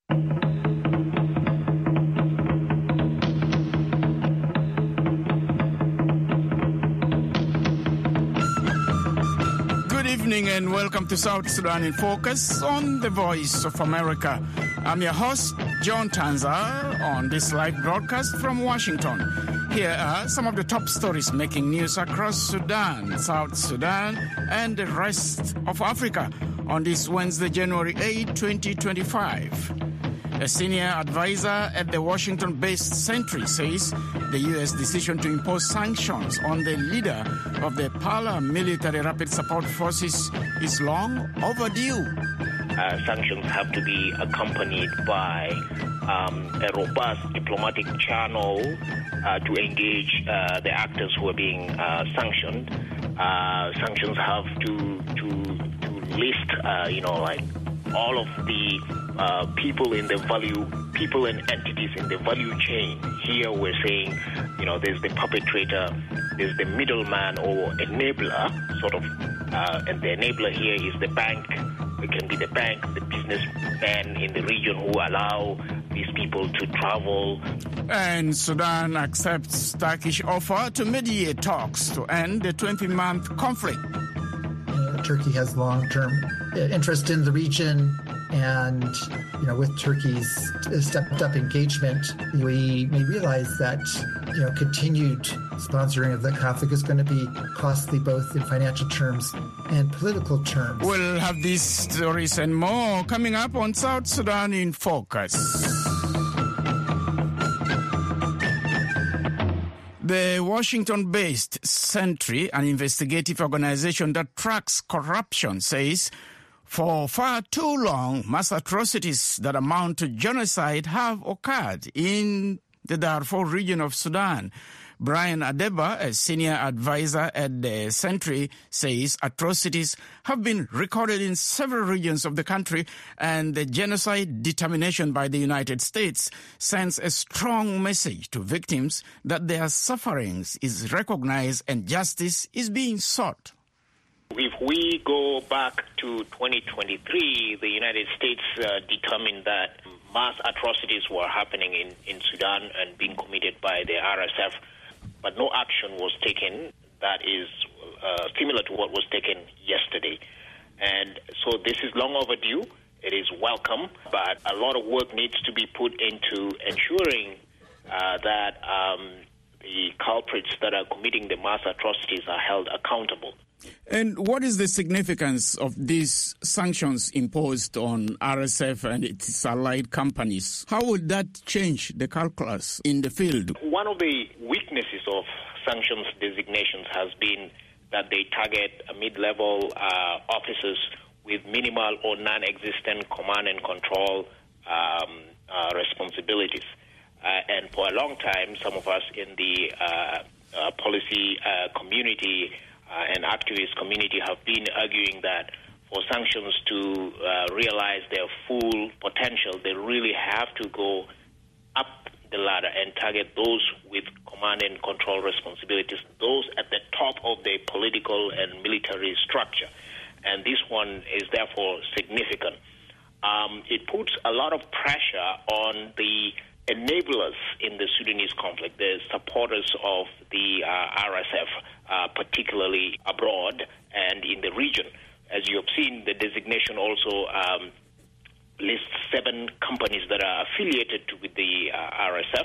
Good evening and welcome to South Sudan in Focus on the Voice of America. I'm your host, John Tanzar, on this live broadcast from Washington. Here are some of the top stories making news across Sudan, South Sudan, and the rest of Africa on this Wednesday, January 8, 2025. A senior advisor at the Washington-based Sentry says the U.S. decision to impose sanctions on the leader of the paramilitary Rapid Support Forces is long overdue. Sanctions have to be accompanied by a robust diplomatic channel to engage the actors who are being sanctioned. Sanctions have to list, like all of the people and entities in the value chain. Here we're saying, there's the perpetrator, there's the middleman or enabler, and the enabler here is the bank. It can be the bank, the businessmen in the region who allow these people to travel. And Sudan accepts Turkish offer to mediate talks to end the 20-month conflict. Turkey has long-term interest in the region, and with Turkey's stepped-up engagement, we may realize that continued sponsoring of the conflict is going to be costly both in financial terms and political terms. We'll have these stories and more coming up on South Sudan in Focus. The Washington-based Sentry, an investigative organization that tracks corruption, says for far too long, mass atrocities that amount to genocide have occurred in the Darfur region of Sudan. Brian Adeba, a senior advisor at the Sentry, says atrocities have been recorded in several regions of the country, and the genocide determination by the United States sends a strong message to victims that their sufferings is recognized and justice is being sought. If we go back to 2023, the United States determined that mass atrocities were happening in Sudan and being committed by the RSF, but no action was taken that is similar to what was taken yesterday. And so this is long overdue. It is welcome, but a lot of work needs to be put into ensuring that the culprits that are committing the mass atrocities are held accountable. And what is the significance of these sanctions imposed on RSF and its allied companies? How would that change the calculus in the field? One of the weaknesses of sanctions designations has been that they target mid-level officers with minimal or non-existent command and control responsibilities. And for a long time, some of us in the policy community and activist community have been arguing that for sanctions to realize their full potential, they really have to go up the ladder and target those with command and control responsibilities, those at the top of the political and military structure. And this one is therefore significant. It puts a lot of pressure on the enablers in the Sudanese conflict, the supporters of the RSF, particularly abroad and in the region. As you have seen, the designation also lists 7 companies that are affiliated with the RSF,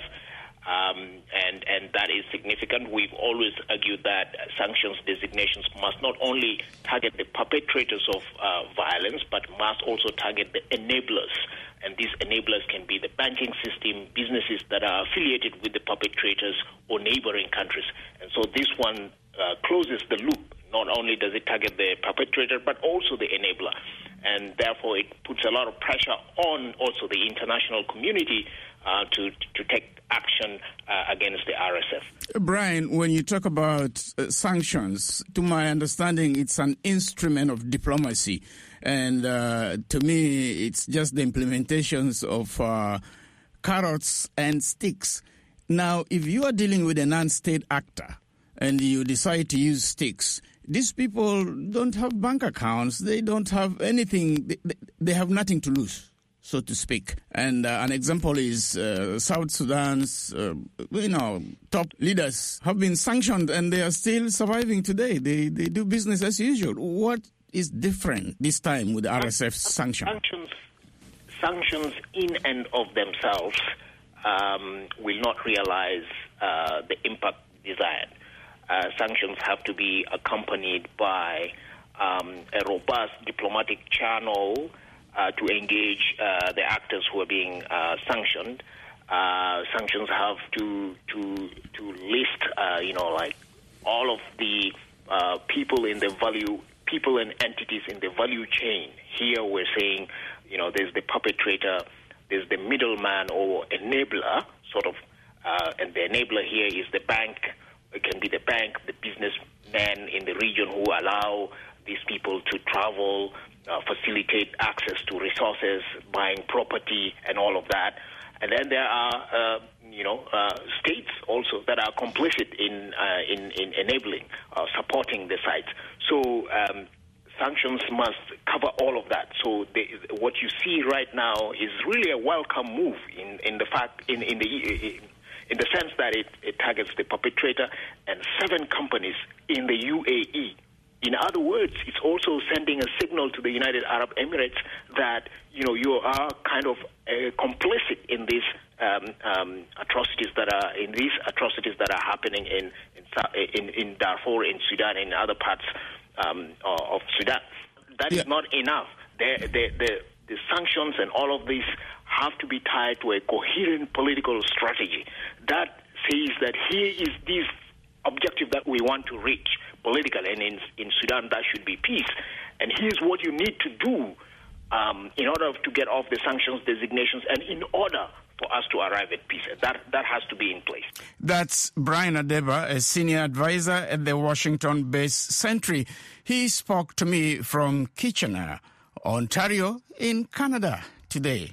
and that is significant. We've always argued that sanctions designations must not only target the perpetrators of violence, but must also target the enablers. And these enablers can be the banking system, businesses that are affiliated with the perpetrators or neighboring countries. And so this one closes the loop. Not only does it target the perpetrator, but also the enabler. And therefore, it puts a lot of pressure on also the international community to take action against the RSF. Brian, when you talk about sanctions, to my understanding, it's an instrument of diplomacy. And to me, it's just the implementations of carrots and sticks. Now, if you are dealing with a non-state actor and you decide to use sticks, these people don't have bank accounts. They don't have anything. They have nothing to lose. so to speak. And an example is South Sudan's, top leaders have been sanctioned and they are still surviving today. They do business as usual. What is different this time with RSF's sanctions? Sanctions in and of themselves will not realize the impact desired. Sanctions have to be accompanied by a robust diplomatic channel to engage the actors who are being sanctioned. Sanctions have to list, like all of the people and entities in the value chain. Here we're saying, there's the perpetrator, there's the middleman or enabler, sort of, and the enabler here is the bank. It can be the bank, the businessmen in the region who allow these people to travel, facilitate access to resources, buying property, and all of that. And then there are, states also that are complicit in enabling, supporting the sites. So sanctions must cover all of that. So what you see right now is really a welcome move in the sense that it targets the perpetrator and 7 companies in the UAE. In other words, it's also sending a signal to the United Arab Emirates that you are kind of complicit in these atrocities that are happening in Darfur, in Sudan, and in other parts of Sudan. That is not enough. The sanctions and all of this have to be tied to a coherent political strategy that says that here is this objective that we want to reach politically, and in Sudan that should be peace. And here's what you need to do in order to get off the sanctions designations and in order for us to arrive at peace. That has to be in place. That's Brian Adeba, a senior advisor at the Washington-based Sentry. He spoke to me from Kitchener, Ontario, in Canada today.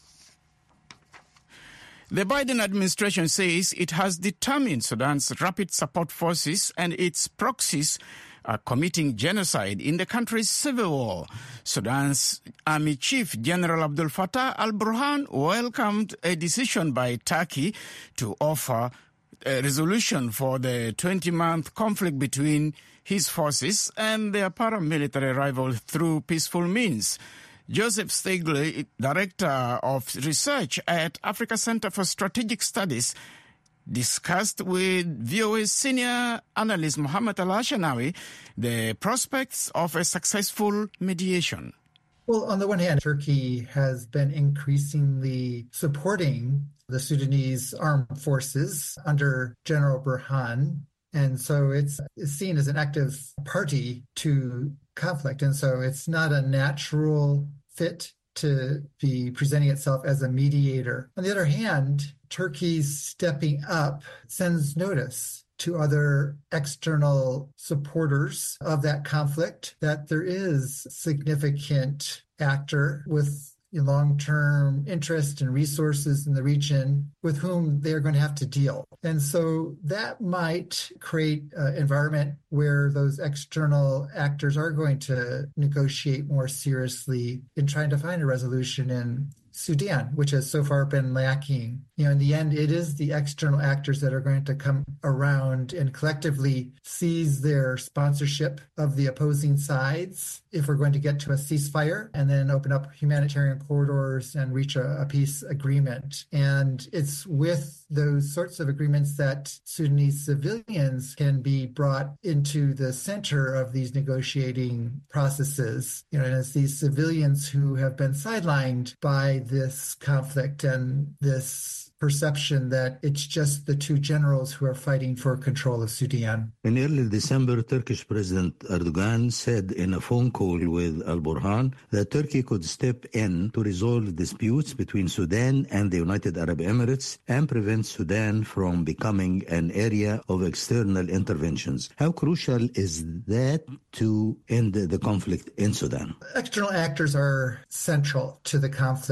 The Biden administration says it has determined Sudan's Rapid Support Forces and its proxies are committing genocide in the country's civil war. Sudan's Army Chief General Abdel Fattah al-Burhan welcomed a decision by Turkey to offer a resolution for the 20-month conflict between his forces and their paramilitary rival through peaceful means. Joseph Stigley, Director of Research at Africa Center for Strategic Studies, discussed with VOA's senior analyst Mohammed Al-Ashanawi the prospects of a successful mediation. Well, on the one hand, Turkey has been increasingly supporting the Sudanese armed forces under General Burhan. And so it's seen as an active party to conflict. And so it's not a natural fit to be presenting itself as a mediator. On the other hand, Turkey's stepping up sends notice to other external supporters of that conflict that there is significant actor with long-term interest and resources in the region with whom they're going to have to deal. And so that might create an environment where those external actors are going to negotiate more seriously in trying to find a resolution in Sudan, which has so far been lacking. In the end, it is the external actors that are going to come around and collectively seize their sponsorship of the opposing sides if we're going to get to a ceasefire and then open up humanitarian corridors and reach a peace agreement. And it's with those sorts of agreements that Sudanese civilians can be brought into the center of these negotiating processes. And it's these civilians who have been sidelined by this conflict and this perception that it's just the two generals who are fighting for control of Sudan. In early December, Turkish President Erdogan said in a phone call with al-Burhan that Turkey could step in to resolve disputes between Sudan and the United Arab Emirates and prevent Sudan from becoming an area of external interventions. How crucial is that to end the conflict in Sudan? External actors are central to the conflict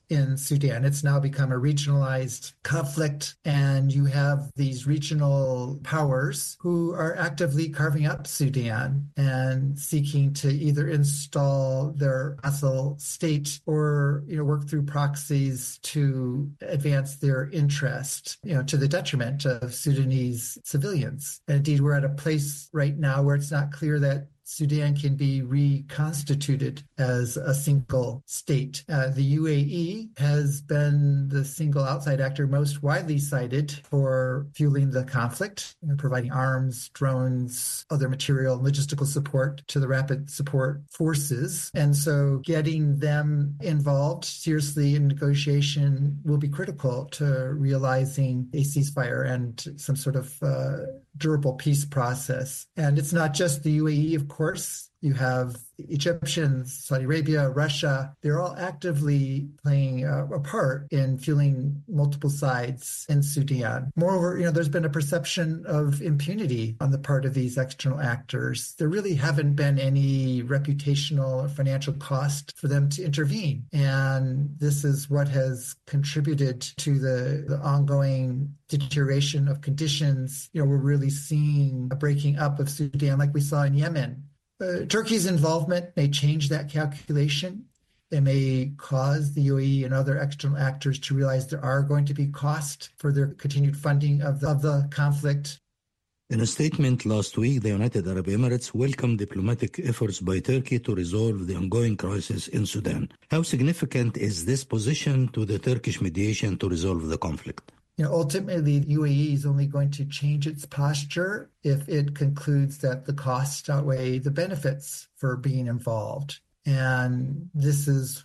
in Sudan. It's now become a regionalized conflict, and you have these regional powers who are actively carving up Sudan and seeking to either install their vassal state or, work through proxies to advance their interest, to the detriment of Sudanese civilians. And indeed, we're at a place right now where it's not clear that Sudan can be reconstituted as a single state. The UAE has been the single outside actor most widely cited for fueling the conflict, providing arms, drones, other material, logistical support to the rapid support forces. And so getting them involved seriously in negotiation will be critical to realizing a ceasefire and some sort of durable peace process. And it's not just the UAE, of course. You have Egyptians, Saudi Arabia, Russia. They're all actively playing a part in fueling multiple sides in Sudan. Moreover, there's been a perception of impunity on the part of these external actors. There really haven't been any reputational or financial cost for them to intervene. And this is what has contributed to the ongoing deterioration of conditions. We're really seeing a breaking up of Sudan like we saw in Yemen. Turkey's involvement may change that calculation. It may cause the UAE and other external actors to realize there are going to be costs for their continued funding of the conflict. In a statement last week, the United Arab Emirates welcomed diplomatic efforts by Turkey to resolve the ongoing crisis in Sudan. How significant is this position to the Turkish mediation to resolve the conflict? Ultimately, the UAE is only going to change its posture if it concludes that the costs outweigh the benefits for being involved. And this is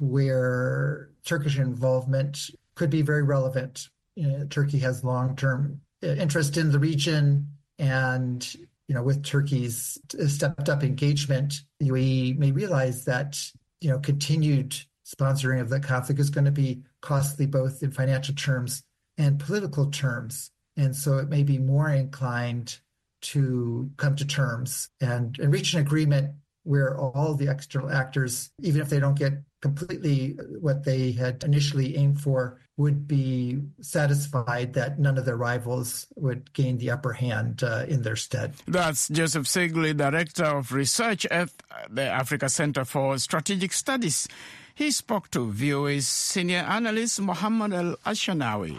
where Turkish involvement could be very relevant. Turkey has long-term interest in the region, and with Turkey's stepped-up engagement, the UAE may realize that continued sponsoring of the conflict is going to be costly both in financial terms and political terms. And so it may be more inclined to come to terms and reach an agreement where all the external actors, even if they don't get completely what they had initially aimed for, would be satisfied that none of their rivals would gain the upper hand in their stead. That's Joseph Segley, Director of Research at the Africa Center for Strategic Studies. He spoke to VOA's senior analyst Mohammed Al-Ashanawi.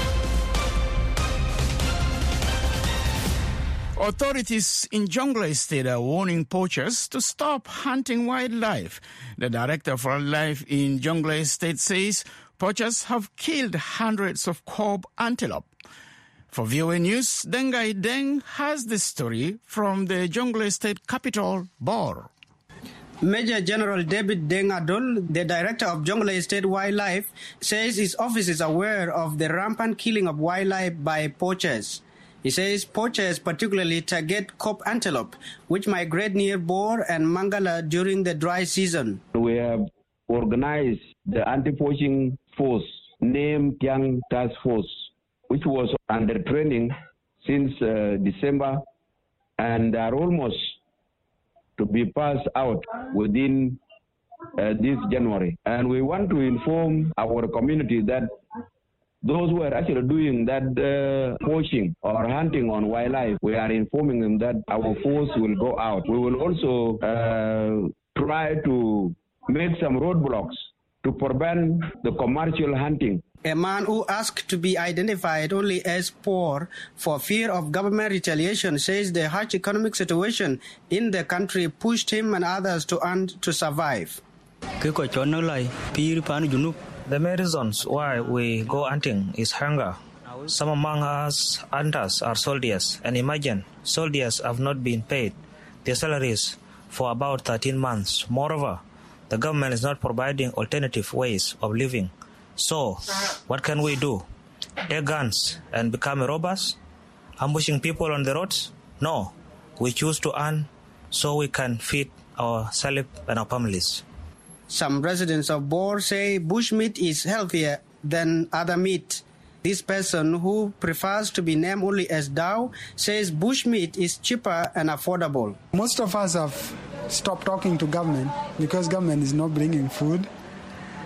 Authorities in Jonglei State are warning poachers to stop hunting wildlife. The director of wildlife in Jonglei State says poachers have killed hundreds of kob antelope. For VOA News, Dengai Deng has the story from the Jonglei State capital, Bor. Major General David Deng Adol, the director of Jonglei State Wildlife, says his office is aware of the rampant killing of wildlife by poachers. He says poachers particularly target kob antelope, which migrate near Bor and Mangala during the dry season. We have organized the anti-poaching force named Kiang Task Force, which was under training since December and are almost to be passed out within this January. And we want to inform our community that those who are actually doing that poaching or hunting on wildlife, we are informing them that our force will go out. We will also try to make some roadblocks to prevent the commercial hunting. A man who asked to be identified only as poor for fear of government retaliation says the harsh economic situation in the country pushed him and others to earn to survive. The main reasons why we go hunting is hunger. Some among us hunters are soldiers, and imagine, soldiers have not been paid their salaries for about 13 months. Moreover, the government is not providing alternative ways of living. So, what can we do? Take guns and become robbers? Ambushing people on the roads? No, we choose to earn so we can feed ourselves and our families. Some residents of Bor say bushmeat is healthier than other meat. This person, who prefers to be named only as Dow, says bushmeat is cheaper and affordable. Most of us have stopped talking to government because government is not bringing food.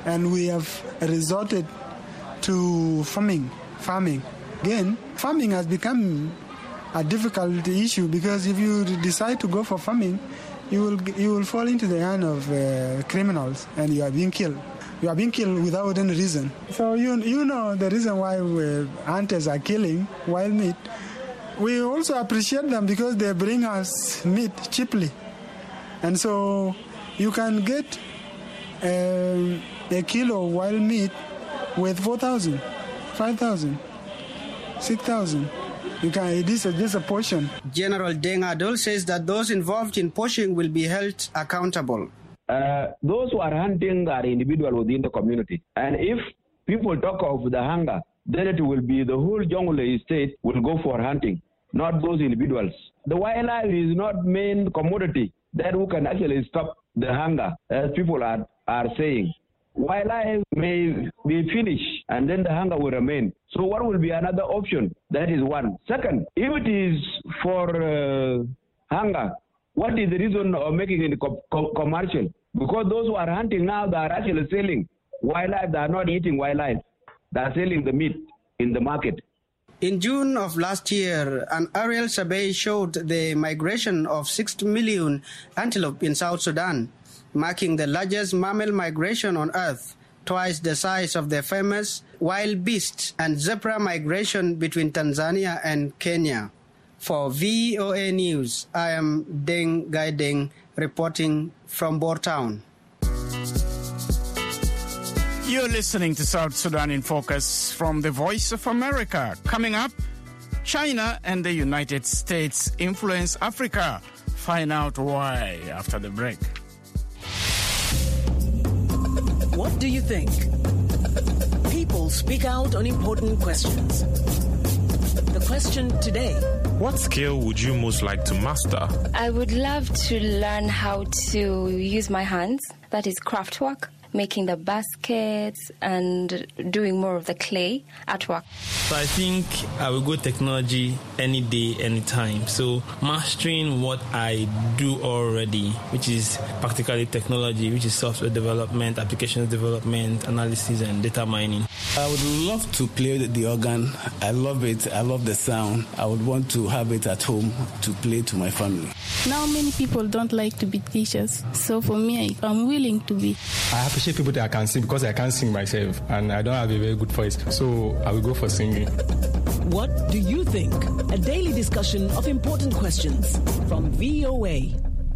and we have resorted to farming. Again, farming has become a difficult issue because if you decide to go for farming, you will fall into the hand of criminals and you are being killed. You are being killed without any reason. So you know the reason why hunters are killing wild meat. We also appreciate them because they bring us meat cheaply. And so you can get a kilo of wild meat with 4,000, 5,000, 6,000. It is just a portion. General Deng Adol says that those involved in poaching will be held accountable. Those who are hunting are individuals within the community. And if people talk of the hunger, then it will be the whole Jonglei state will go for hunting, not those individuals. The wildlife is not main commodity that who can actually stop the hunger, as people are saying. Wildlife may be finished and then the hunger will remain. So what will be another option? That is one. Second, if it is for hunger, what is the reason of making it commercial? Because those who are hunting now, they are actually selling wildlife. They are not eating wildlife. They are selling the meat in the market. In June of last year, an aerial survey showed the migration of 6 million antelope in South Sudan, marking the largest mammal migration on Earth, twice the size of the famous wild beast and zebra migration between Tanzania and Kenya. For VOA News, I am Deng Gai Deng reporting from Boertown. You're listening to South Sudan in Focus from the Voice of America. Coming up, China and the United States influence Africa. Find out why after the break. What do you think? People speak out on important questions. The question today: what skill would you most like to master? I would love to learn how to use my hands, that is craft work, making the baskets and doing more of the clay artwork. So I think I will go technology any day, anytime. So mastering what I do already, which is practically technology, which is software development, applications development, analysis, and data mining. I would love to play the organ. I love it. I love the sound. I would want to have it at home to play to my family. Now many people don't like to be teachers. So for me, I'm willing to be. I appreciate people that I can sing because I can't sing myself and I don't have a very good voice. So I will go for singing. What do you think? A daily discussion of important questions from VOA.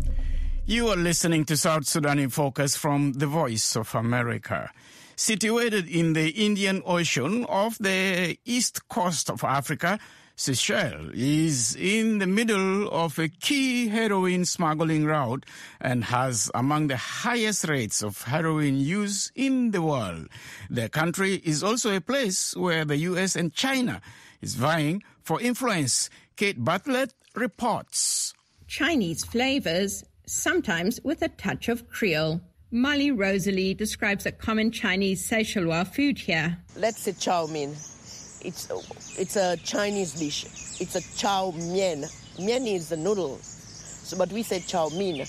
You are listening to South Sudan in Focus from the Voice of America. Situated in the Indian Ocean off the east coast of Africa, Seychelles is in the middle of a key heroin smuggling route and has among the highest rates of heroin use in the world. The country is also a place where the U.S. and China is vying for influence. Kate Bartlett reports. Chinese flavors, sometimes with a touch of Creole. Molly Rosalie describes a common Chinese Seychellois food here. Let's say chow mein. It's a Chinese dish. It's a chow mien. Mien is the noodle, but we say chow mein.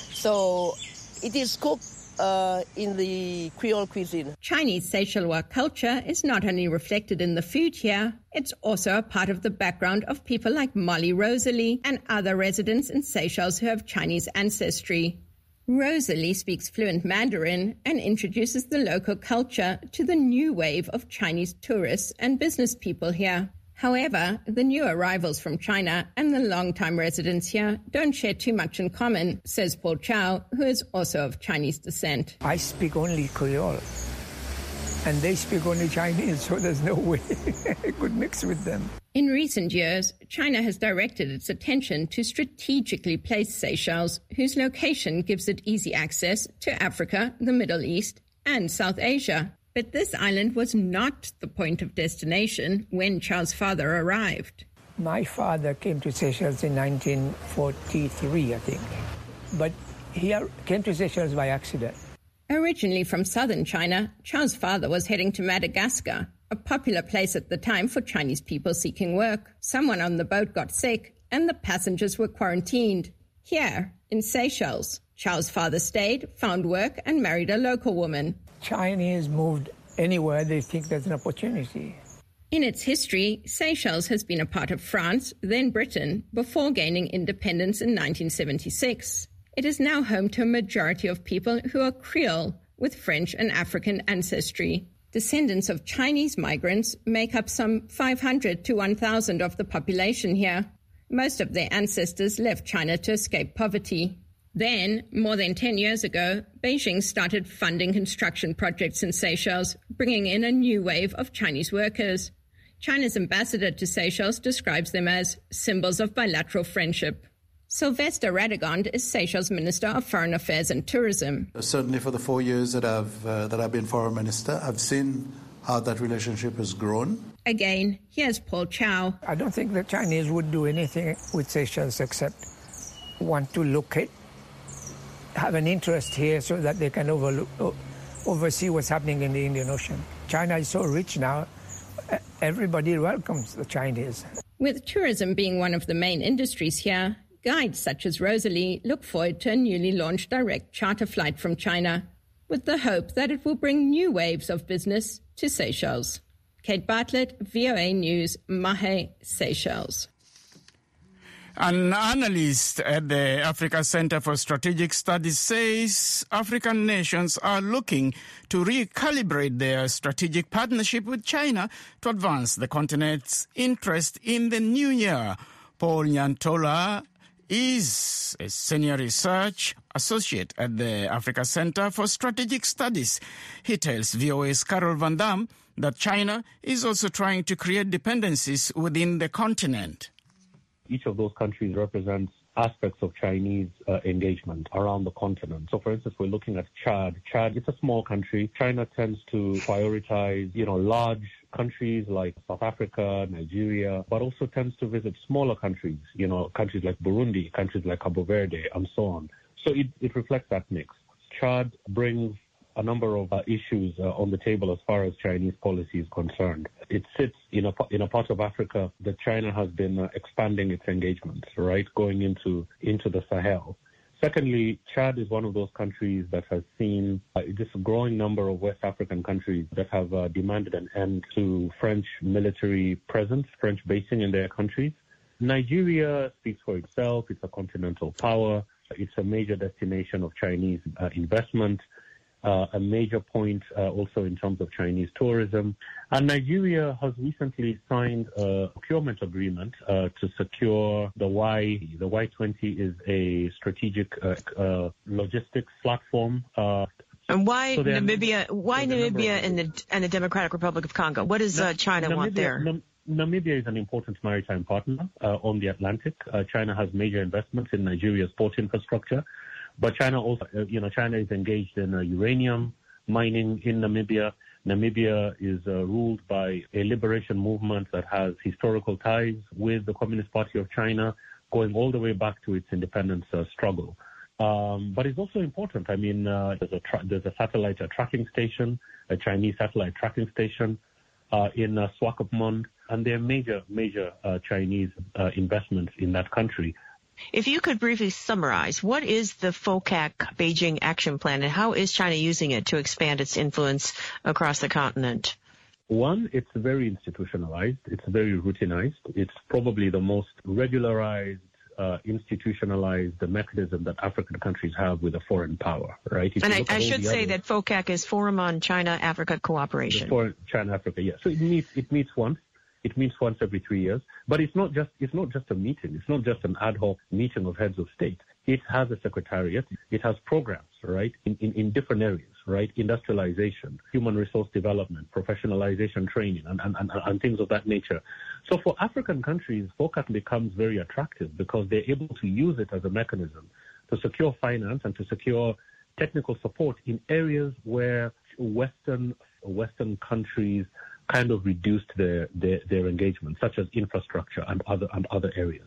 So it is cooked in the Creole cuisine. Chinese Seychellois culture is not only reflected in the food here, it's also a part of the background of people like Molly Rosalie and other residents in Seychelles who have Chinese ancestry. Rosalie speaks fluent Mandarin and introduces the local culture to the new wave of Chinese tourists and business people here. However, the new arrivals from China and the long-time residents here don't share too much in common, says Paul Chow, who is also of Chinese descent. I speak only Creole, and they speak only Chinese, so there's no way I could mix with them. In recent years, China has directed its attention to strategically placed Seychelles, whose location gives it easy access to Africa, the Middle East, and South Asia. But this island was not the point of destination when Chow's father arrived. My father came to Seychelles in 1943, I think. But he came to Seychelles by accident. Originally from southern China, Chow's father was heading to Madagascar, a popular place at the time for Chinese people seeking work. Someone on the boat got sick, and the passengers were quarantined. Here, in Seychelles, Chow's father stayed, found work, and married a local woman. Chinese moved anywhere they think there's an opportunity. In its history, Seychelles has been a part of France, then Britain, before gaining independence in 1976. It is now home to a majority of people who are Creole, with French and African ancestry. Descendants of Chinese migrants make up some 500 to 1,000 of the population here. Most of their ancestors left China to escape poverty. Then, more than 10 years ago, Beijing started funding construction projects in Seychelles, bringing in a new wave of Chinese workers. China's ambassador to Seychelles describes them as symbols of bilateral friendship. Sylvester Radegond is Seychelles Minister of Foreign Affairs and Tourism. Certainly for the 4 years that I've been Foreign Minister, I've seen how that relationship has grown. Again, here's Paul Chow. I don't think the Chinese would do anything with Seychelles except want to locate, have an interest here so that they can oversee what's happening in the Indian Ocean. China is so rich now, everybody welcomes the Chinese. With tourism being one of the main industries here, guides such as Rosalie look forward to a newly launched direct charter flight from China, with the hope that it will bring new waves of business to Seychelles. Kate Bartlett, VOA News, Mahé, Seychelles. An analyst at the Africa Center for Strategic Studies says African nations are looking to recalibrate their strategic partnership with China to advance the continent's interest in the new year. Paul Nyantola is a senior research associate at the Africa Center for Strategic Studies. He tells VOA's Carol Van Dam that China is also trying to create dependencies within the continent. Each of those countries represents aspects of Chinese engagement around the continent. So, for instance, we're looking at Chad. Chad, it's a small country. China tends to prioritize, large countries like South Africa, Nigeria, but also tends to visit smaller countries, countries like Burundi, countries like Cabo Verde, and so on. So it reflects that mix. Chad brings a number of issues on the table as far as Chinese policy is concerned. It sits in a part of Africa that China has been expanding its engagement, right, going into the Sahel. Secondly, Chad is one of those countries that has seen this growing number of West African countries that have demanded an end to French military presence, French basing in their countries. Nigeria speaks for itself. It's a continental power. It's a major destination of Chinese investment. A major point also in terms of Chinese tourism. And Nigeria has recently signed a procurement agreement to secure the Y. The Y-20 is a strategic logistics platform. And why Namibia? Why Namibia and the Democratic Republic of Congo? What does China want there? Namibia is an important maritime partner on the Atlantic. China has major investments in Nigeria's port infrastructure. But China also, China is engaged in uranium mining in Namibia. Namibia is ruled by a liberation movement that has historical ties with the Communist Party of China, going all the way back to its independence struggle. But it's also important. I mean, there's a satellite tracking station, a Chinese satellite tracking station in Swakopmund, and there are major Chinese investments in that country. If you could briefly summarize, what is the FOCAC Beijing Action Plan and how is China using it to expand its influence across the continent? One, it's very institutionalized. It's very routinized. It's probably the most regularized, institutionalized mechanism that African countries have with a foreign power, right? And I should say that FOCAC is Forum on China-Africa Cooperation. China-Africa, yes. So it meets once. It meets once every 3 years, but it's not just a meeting. It's not just an ad hoc meeting of heads of state. It has a secretariat. It has programs, right, in different areas, right, industrialization, human resource development, professionalization training, and things of that nature. So for African countries, FOCAC becomes very attractive because they're able to use it as a mechanism to secure finance and to secure technical support in areas where Western countries kind of reduced their engagement, such as infrastructure and other areas.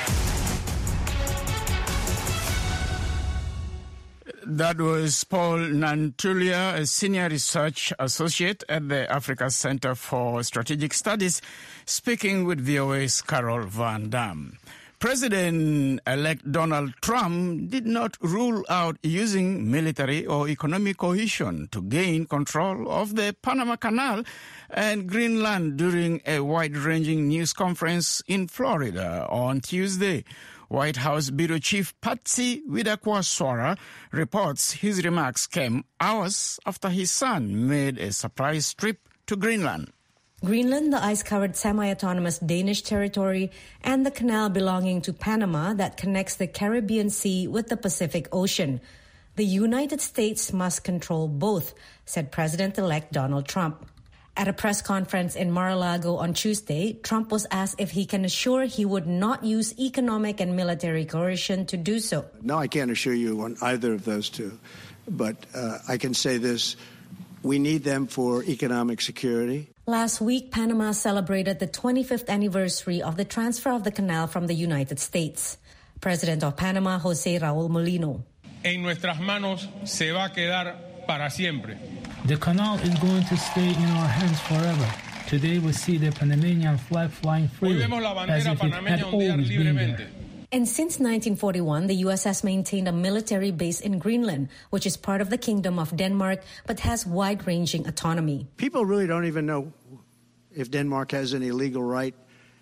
That was Paul Nantulia, a senior research associate at the Africa Center for Strategic Studies, speaking with VOA's Carol Van Dam. President-elect Donald Trump did not rule out using military or economic coercion to gain control of the Panama Canal and Greenland during a wide-ranging news conference in Florida on Tuesday. White House Bureau Chief Patsy Widakuswara reports his remarks came hours after his son made a surprise trip to Greenland. Greenland, the ice-covered semi-autonomous Danish territory, and the canal belonging to Panama that connects the Caribbean Sea with the Pacific Ocean. The United States must control both, said President-elect Donald Trump. At a press conference in Mar-a-Lago on Tuesday, Trump was asked if he can assure he would not use economic and military coercion to do so. No, I can't assure you on either of those two, but I can say this. We need them for economic security. Last week, Panama celebrated the 25th anniversary of the transfer of the canal from the United States. President of Panama, José Raúl Molino. En nuestras manos se va a quedar para siempre. The canal is going to stay in our hands forever. Today we see the Panamanian flag flying freely, as if it had always been there. And since 1941, the U.S. has maintained a military base in Greenland, which is part of the Kingdom of Denmark, but has wide-ranging autonomy. People really don't even know if Denmark has any legal right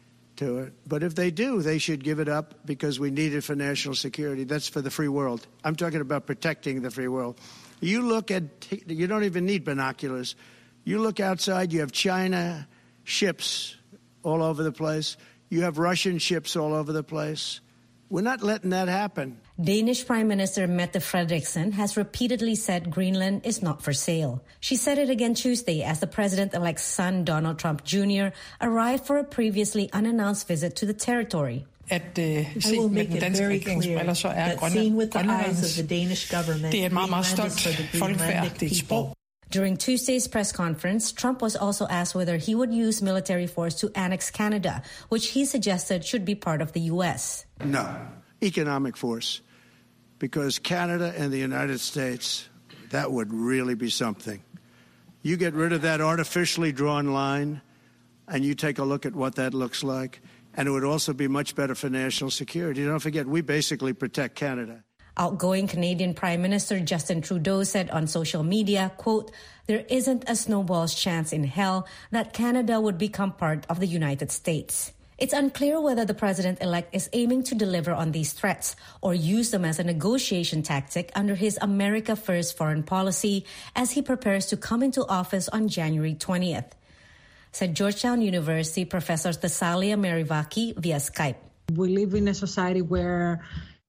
to it. But if they do, they should give it up because we need it for national security. That's for the free world. I'm talking about protecting the free world. You look at, you don't even need binoculars. You look outside, you have China ships all over the place. You have Russian ships all over the place. We're not letting that happen. Danish Prime Minister Mette Frederiksen has repeatedly said Greenland is not for sale. She said it again Tuesday as the president-elect's son, Donald Trump Jr., arrived for a previously unannounced visit to the territory. I will make it very clear that seen with the eyes of the Danish government, Greenland is for the Greenlandic people. During Tuesday's press conference, Trump was also asked whether he would use military force to annex Canada, which he suggested should be part of the U.S. No, economic force, because Canada and the United States, that would really be something. You get rid of that artificially drawn line, and you take a look at what that looks like, and it would also be much better for national security. Don't forget, we basically protect Canada. Outgoing Canadian Prime Minister Justin Trudeau said on social media, quote, "There isn't a snowball's chance in hell that Canada would become part of the United States." It's unclear whether the president-elect is aiming to deliver on these threats or use them as a negotiation tactic under his America First foreign policy as he prepares to come into office on January 20th, said Georgetown University Professor Thessalia Merivaki via Skype. We live in a society where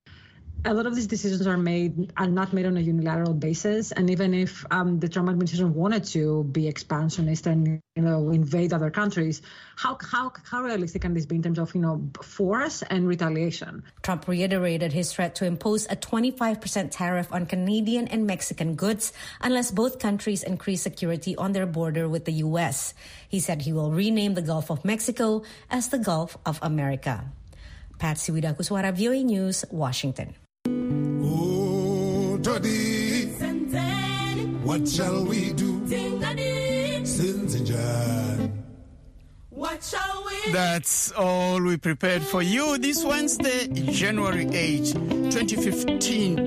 a lot of these decisions are not made on a unilateral basis, and even if the Trump administration wanted to be expansionist and invade other countries, how realistic can this be in terms of force and retaliation? Trump reiterated his threat to impose a 25% tariff on Canadian and Mexican goods unless both countries increase security on their border with the U.S. He said he will rename the Gulf of Mexico as the Gulf of America. Patsy Widakuswara, VOA News, Washington. Toddy, what shall we do? What shall we? That's all we prepared for you this Wednesday, January 8, 2015,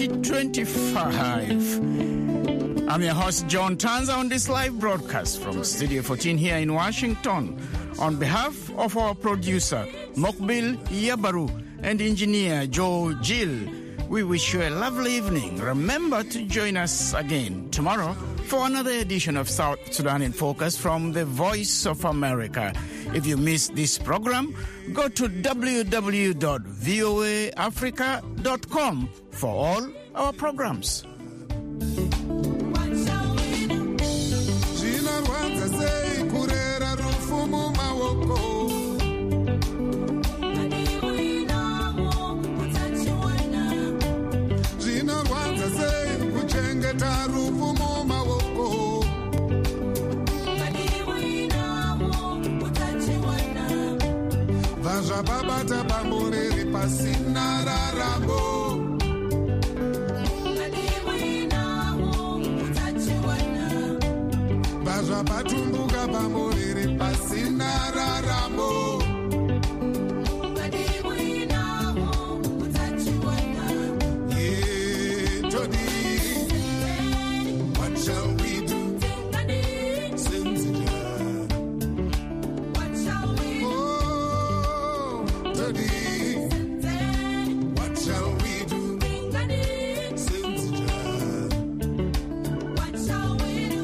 2025. I'm your host, John Tanza, on this live broadcast from Studio 14 here in Washington. On behalf of our producer, Mokbil Yabaru, and engineer Joe Gill, we wish you a lovely evening. Remember to join us again tomorrow for another edition of South Sudan in Focus from the Voice of America. If you missed this program, go to www.voaafrica.com for all our programs. Babata bamureri pasina rarabo. Baja batumbuka bamureri pasina rarabo.